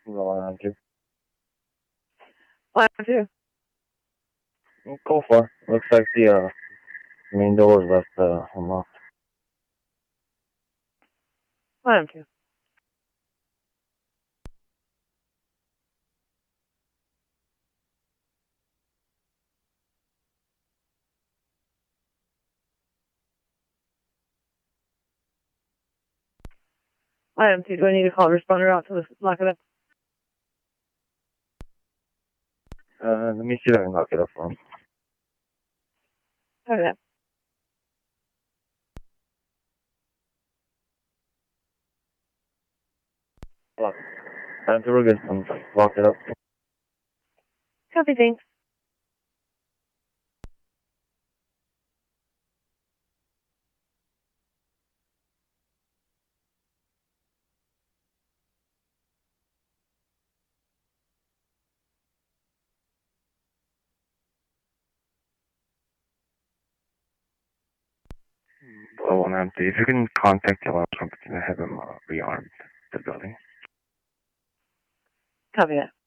Line two. Line two. Go for it. Looks like the main door is left unlocked. Line two. Line two. Do I need to call a responder out to lock it up? Let me see if I can lock it up for him. Okay. Lock. Line two, we're good. I'm lock it up. Copy, thanks. Oh, well, empty. If you can contact the alarm company to have him rearmed the building. Copy that.